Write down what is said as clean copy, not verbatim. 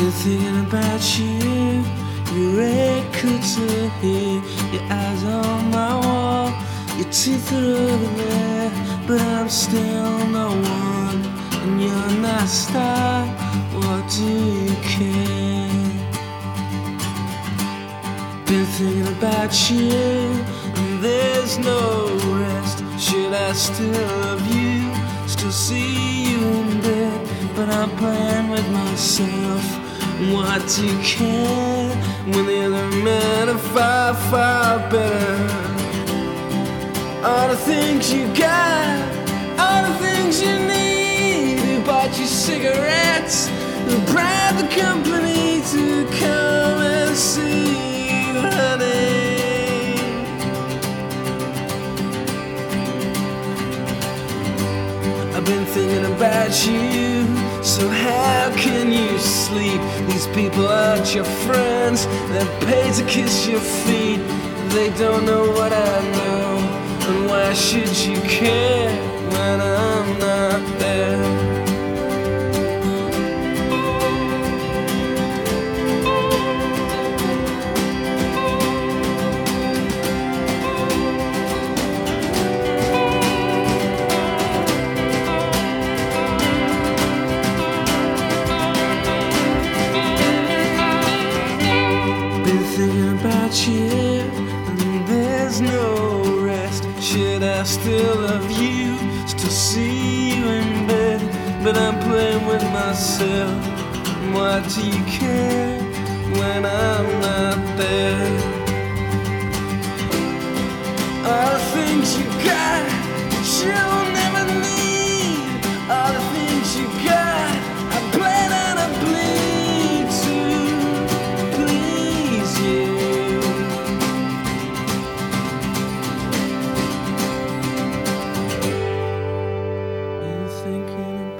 Been thinking about you, your red curtain here, your eyes on my wall, your teeth are over there, but I'm still no one, and you're not a star. What do you care? Been thinking about you, and there's no rest. Should I still love you, still see you in bed, but I'm playing with myself. What do you care when the other men are far, far better? All the things you got, all the things you need. Who bought you cigarettes? Who bribed the company to come and see you, honey? I've been thinking about you, so how can you sleep? These people aren't your friends, they're paid to kiss your feet. They don't know what I know, and why should you care when I'm not there? Thinking about you, and there's no rest. Should I still love you, still see you in bed, but I'm playing with myself. Why do you care when I'm not there? All the things you got that you'll never need, all the things you got I plan on a bleed to please you. Been thinking